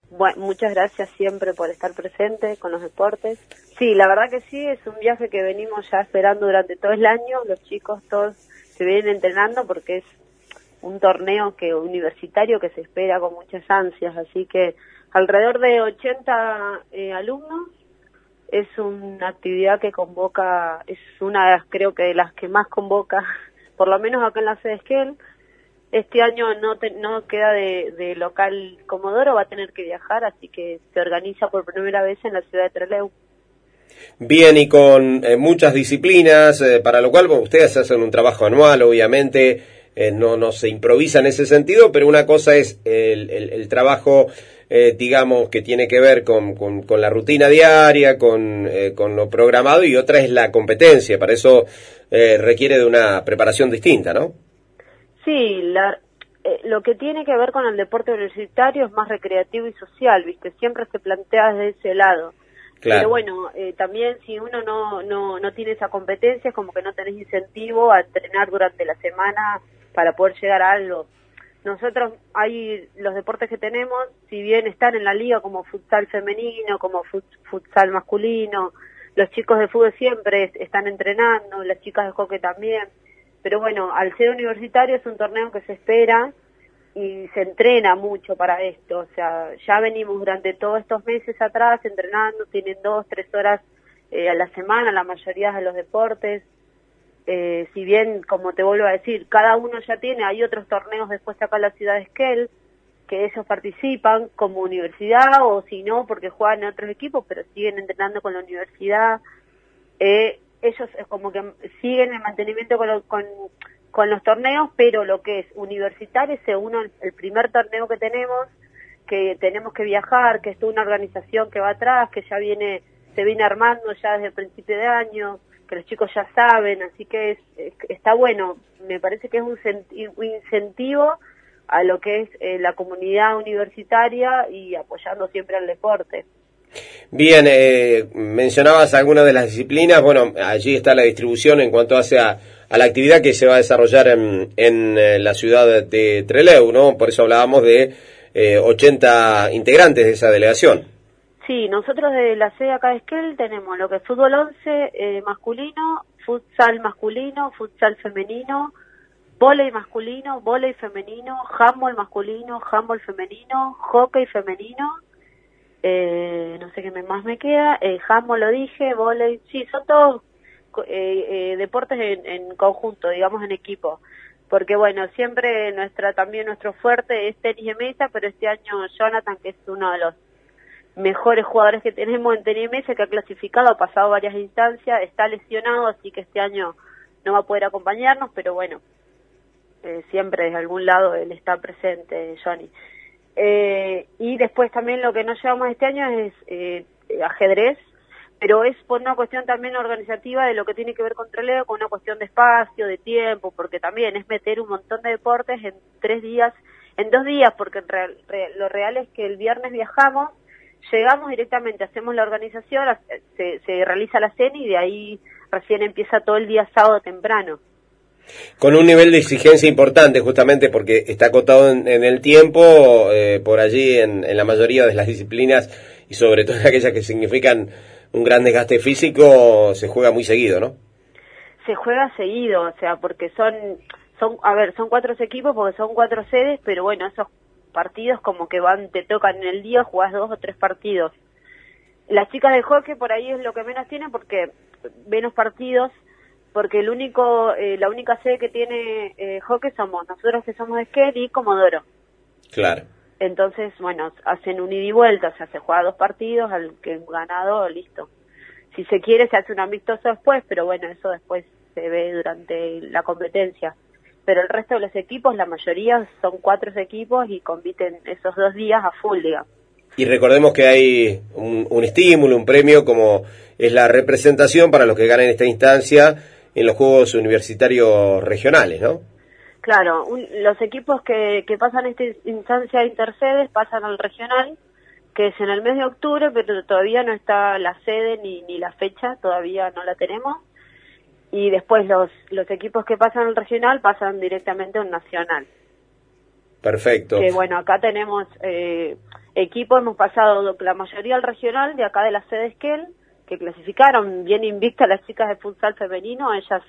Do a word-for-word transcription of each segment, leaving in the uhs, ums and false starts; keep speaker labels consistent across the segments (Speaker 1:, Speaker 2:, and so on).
Speaker 1: Bueno, muchas gracias siempre por estar presente con los deportes. Sí, la verdad que sí, es un viaje que venimos ya esperando durante todo el año. Los chicos todos se vienen entrenando porque es un torneo que universitario que se espera con muchas ansias, así que alrededor de ochenta eh, alumnos. Es una actividad que convoca, es una, creo que de las que más convoca, por lo menos acá en la sede Esquel. Este año no te, no queda de, de local Comodoro, va a tener que viajar, así que se organiza por primera vez en la ciudad de Trelew.
Speaker 2: Bien, y con eh, muchas disciplinas, eh, para lo cual bueno, ustedes hacen un trabajo anual, obviamente, eh, no, no se improvisa en ese sentido, pero una cosa es el, el, el trabajo, eh, digamos, que tiene que ver con, con, con la rutina diaria, con, eh, con lo programado, y otra es la competencia. Para eso eh, requiere de una preparación distinta, ¿no?
Speaker 1: Sí, la, eh, lo que tiene que ver con el deporte universitario es más recreativo y social, ¿viste? Siempre se plantea desde ese lado. Claro. Pero bueno, eh, también si uno no, no, no tiene esa competencia, es como que no tenés incentivo a entrenar durante la semana para poder llegar a algo. Nosotros, hay los deportes que tenemos, si bien están en la liga como futsal femenino, como fut, futsal masculino, los chicos de fútbol siempre están entrenando, las chicas de hockey también. Pero bueno, al ser universitario es un torneo que se espera y se entrena mucho para esto. O sea, ya venimos durante todos estos meses atrás entrenando, tienen dos, tres horas eh, a la semana la mayoría de los deportes. Eh, si bien, como te vuelvo a decir, cada uno ya tiene, hay otros torneos después acá en la ciudad de Esquel, que ellos participan como universidad o si no, porque juegan en otros equipos, pero siguen entrenando con la universidad. Eh, ellos es como que siguen el mantenimiento con, lo, con, con los torneos, pero lo que es universitario es uno, el primer torneo que tenemos, que tenemos que viajar, que es toda una organización que va atrás, que ya viene, se viene armando ya desde el principio de año, que los chicos ya saben, así que es, es, está bueno, me parece que es un, un incentivo a lo que es eh, la comunidad universitaria y apoyando siempre al deporte.
Speaker 2: Bien, eh, mencionabas algunas de las disciplinas. Bueno, allí está la distribución en cuanto hace a, a la actividad que se va a desarrollar en, en eh, la ciudad de Trelew, ¿no? Por eso hablábamos de eh, ochenta integrantes de esa delegación.
Speaker 1: Sí, nosotros de la sede acá de Esquel tenemos lo que es fútbol once eh, masculino, futsal masculino, futsal femenino, vóley masculino, vóley femenino, handball masculino, handball femenino, hockey femenino. Eh, no sé qué más me queda, eh, handball lo dije, vóley, sí, son todos eh, eh, deportes en, en conjunto, digamos en equipo, porque bueno, siempre nuestra también nuestro fuerte es tenis de mesa, pero este año Jonathan, que es uno de los mejores jugadores que tenemos en tenis de mesa, que ha clasificado, ha pasado varias instancias, está lesionado, así que este año no va a poder acompañarnos, pero bueno, eh, siempre desde algún lado él está presente, Johnny. Eh, y después también lo que nos llevamos este año es eh, ajedrez, pero es por una cuestión también organizativa de lo que tiene que ver con Trelew, con una cuestión de espacio, de tiempo, porque también es meter un montón de deportes en tres días, en dos días, porque en real, re, lo real es que el viernes viajamos, llegamos directamente, hacemos la organización, se, se realiza la cena y de ahí recién empieza todo el día sábado temprano.
Speaker 2: Con un nivel de exigencia importante, justamente porque está acotado en, en el tiempo, eh, por allí en, en la mayoría de las disciplinas y sobre todo en aquellas que significan un gran desgaste físico, se juega muy seguido, ¿no?
Speaker 1: Se juega seguido, o sea, porque son, son, a ver, son cuatro equipos porque son cuatro sedes, pero bueno, esos partidos como que van, te tocan en el día, jugás dos o tres partidos. Las chicas de hockey por ahí es lo que menos tienen porque menos partidos, porque el único, eh, la única sede que tiene eh, hockey somos nosotros, que somos de Esquel y Comodoro.
Speaker 2: Claro.
Speaker 1: Entonces, bueno, hacen un ida y vuelta, o sea, se juega dos partidos, al que ganado, listo. Si se quiere, se hace un amistoso después, pero bueno, eso después se ve durante la competencia. Pero el resto de los equipos, la mayoría son cuatro equipos y compiten esos dos días a full, digamos.
Speaker 2: Y recordemos que hay un, un estímulo, un premio, como es la representación para los que ganan esta instancia en los Juegos Universitarios Regionales, ¿no?
Speaker 1: Claro, un, los equipos que, que pasan esta instancia intersedes pasan al regional, que es en el mes de octubre, pero todavía no está la sede ni, ni la fecha, todavía no la tenemos. Y después los, los equipos que pasan al regional pasan directamente a un nacional.
Speaker 2: Perfecto.
Speaker 1: Que bueno, acá tenemos, eh, equipo hemos pasado la mayoría al regional de acá de la sede Esquel, que clasificaron bien invictas las chicas de futsal femenino, ellas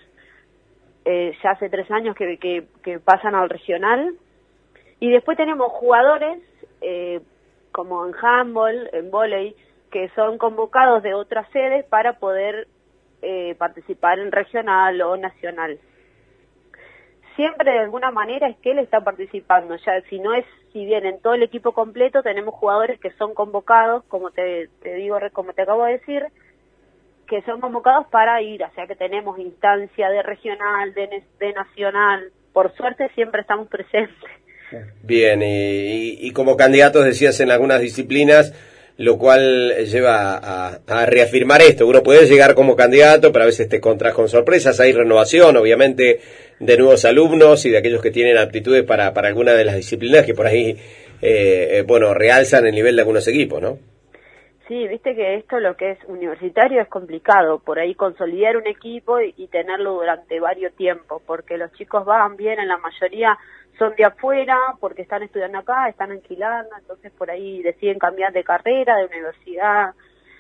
Speaker 1: eh, ya hace tres años que, que, que pasan al regional. Y después tenemos jugadores, eh, como en handball, en vóley, que son convocados de otras sedes para poder eh, participar en regional o nacional. Siempre de alguna manera es que él está participando, ya si no es, si bien en todo el equipo completo tenemos jugadores que son convocados, como te, te digo, como te acabo de decir, que son convocados para ir, o sea que tenemos instancia de regional, de, de nacional, por suerte siempre estamos presentes.
Speaker 2: Bien, y, y como candidatos decías en algunas disciplinas, lo cual lleva a, a reafirmar esto, uno puede llegar como candidato, pero a veces te encontrás con sorpresas, hay renovación, obviamente, de nuevos alumnos y de aquellos que tienen aptitudes para, para alguna de las disciplinas que por ahí, eh, bueno, realzan el nivel de algunos equipos, ¿no?
Speaker 1: Sí, viste que esto lo que es universitario es complicado, por ahí consolidar un equipo y, y tenerlo durante varios tiempos, porque los chicos van bien, en la mayoría son de afuera, porque están estudiando acá, están alquilando, entonces por ahí deciden cambiar de carrera, de universidad.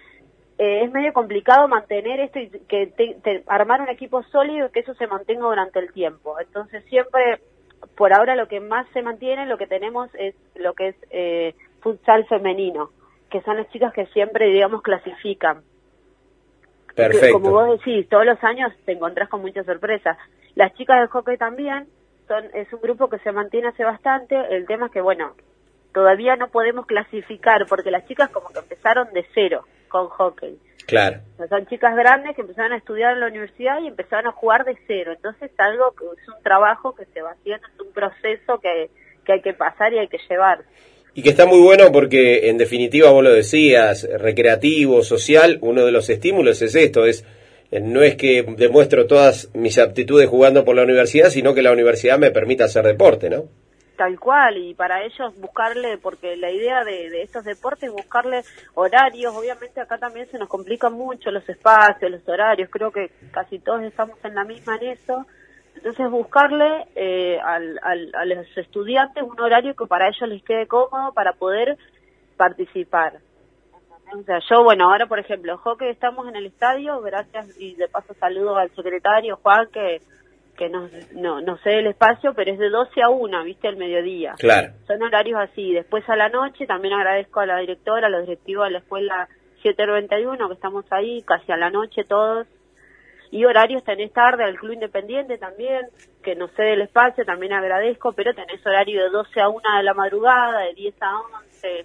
Speaker 1: Eh, es medio complicado mantener esto y que te, te, armar un equipo sólido y que eso se mantenga durante el tiempo. Entonces siempre, por ahora lo que más se mantiene, lo que tenemos es lo que es eh, futsal femenino, que son las chicas que siempre, digamos, clasifican.
Speaker 2: Perfecto.
Speaker 1: Que, como vos decís, todos los años te encontrás con muchas sorpresas. Las chicas de hockey también, son es un grupo que se mantiene hace bastante. El tema es que, bueno, todavía no podemos clasificar, porque las chicas como que empezaron de cero con hockey.
Speaker 2: Claro.
Speaker 1: O sea, son chicas grandes que empezaron a estudiar en la universidad y empezaron a jugar de cero. Entonces es algo que es un trabajo que se va haciendo, es un proceso que, que hay que pasar y hay que llevar.
Speaker 2: Y que está muy bueno porque, en definitiva, vos lo decías, recreativo, social, uno de los estímulos es esto, es no es que demuestro todas mis aptitudes jugando por la universidad, sino que la universidad me permita hacer deporte, ¿no?
Speaker 1: Tal cual, y para ellos buscarle, porque la idea de, de estos deportes es buscarle horarios. Obviamente acá también se nos complican mucho los espacios, los horarios, creo que casi todos estamos en la misma en eso. Entonces buscarle eh, al, al, a los estudiantes un horario que para ellos les quede cómodo para poder participar. O sea, yo, bueno, ahora por ejemplo, hockey estamos en el estadio, gracias, y de paso saludo al secretario Juan, que que nos, no, no sé el espacio, pero es de doce a una, viste, al mediodía.
Speaker 2: Claro.
Speaker 1: Son horarios así. Después a la noche, también agradezco a la directora, a los directivos de la escuela siete noventa y uno, que estamos ahí casi a la noche todos. Y horarios tenés tarde al Club Independiente también, que no sé del espacio, también agradezco, pero tenés horario de doce a una de la madrugada, de diez a once,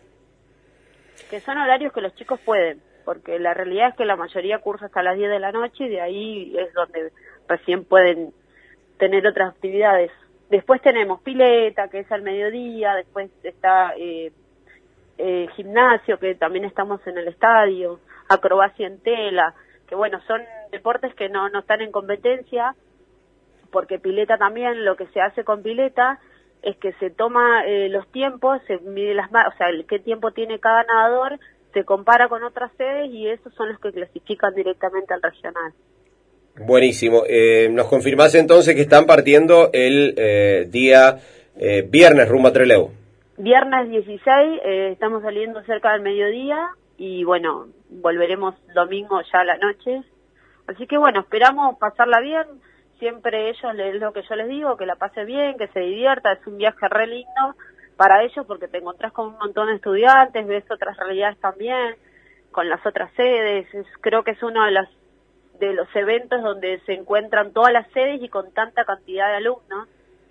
Speaker 1: que son horarios que los chicos pueden, porque la realidad es que la mayoría cursa hasta las diez de la noche y de ahí es donde recién pueden tener otras actividades. Después tenemos pileta, que es al mediodía, después está eh, eh, gimnasio, que también estamos en el estadio, acrobacia en tela, que bueno, son deportes que no, no están en competencia, porque pileta también, lo que se hace con pileta es que se toma eh, los tiempos, se mide las, o sea, el, qué tiempo tiene cada nadador, se compara con otras sedes y esos son los que clasifican directamente al regional.
Speaker 2: Buenísimo. Eh, ¿Nos confirmás entonces que están partiendo el eh, día eh, viernes rumbo a Trelew?
Speaker 1: Viernes dieciséis, eh, estamos saliendo cerca del mediodía y bueno, volveremos domingo ya a la noche. Así que bueno, esperamos pasarla bien. Siempre ellos, es lo que yo les digo, que la pase bien, que se divierta. Es un viaje re lindo para ellos porque te encontrás con un montón de estudiantes, ves otras realidades también, con las otras sedes. Es, creo que es uno de las de los eventos donde se encuentran todas las sedes y con tanta cantidad de alumnos.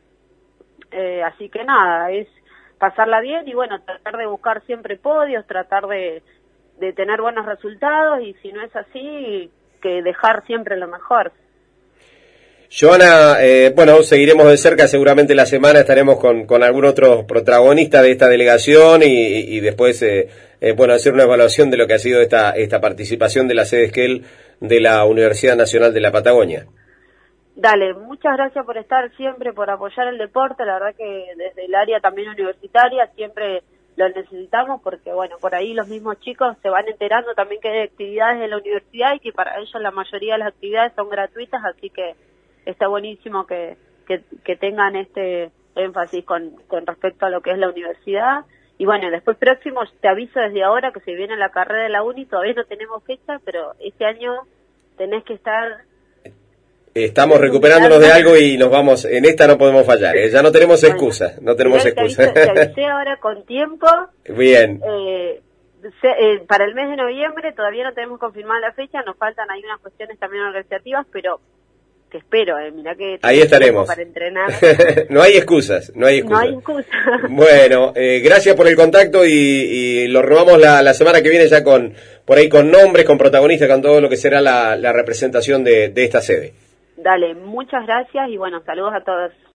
Speaker 1: Eh, así que nada, es pasarla bien y bueno, tratar de buscar siempre podios, tratar de, de tener buenos resultados y si no es así, que dejar siempre lo mejor.
Speaker 2: Joana, eh, bueno, seguiremos de cerca, seguramente la semana estaremos con, con algún otro protagonista de esta delegación y, y, y después, eh, eh, bueno, hacer una evaluación de lo que ha sido esta, esta participación de la sede Esquel de la Universidad Nacional de la Patagonia.
Speaker 1: Dale, muchas gracias por estar siempre, por apoyar el deporte. La verdad que desde el área también universitaria siempre lo necesitamos porque, bueno, por ahí los mismos chicos se van enterando también que hay actividades de la universidad y que para ellos la mayoría de las actividades son gratuitas, así que está buenísimo que, que, que tengan este énfasis con, con respecto a lo que es la universidad y bueno, después próximo, te aviso desde ahora que se viene la carrera de la Uni, todavía no tenemos fecha, pero este año tenés que estar...
Speaker 2: Estamos recuperándonos de algo y nos vamos, en esta no podemos fallar, ¿eh? Ya no tenemos excusa, bueno, no tenemos excusa.
Speaker 1: Te avisé, te avisé ahora con tiempo.
Speaker 2: Bien.
Speaker 1: Eh, se, eh, para el mes de noviembre todavía no tenemos confirmada la fecha, nos faltan ahí unas cuestiones también organizativas, pero te espero, eh, mirá que...
Speaker 2: Ahí estaremos.
Speaker 1: Para entrenar.
Speaker 2: No hay excusas, no hay excusas.
Speaker 1: No hay excusas.
Speaker 2: Bueno, eh, gracias por el contacto y, y lo retomamos la, la semana que viene ya con, por ahí con nombres, con protagonistas, con todo lo que será la, la representación de, de esta sede.
Speaker 1: Dale, muchas gracias y bueno, saludos a todos.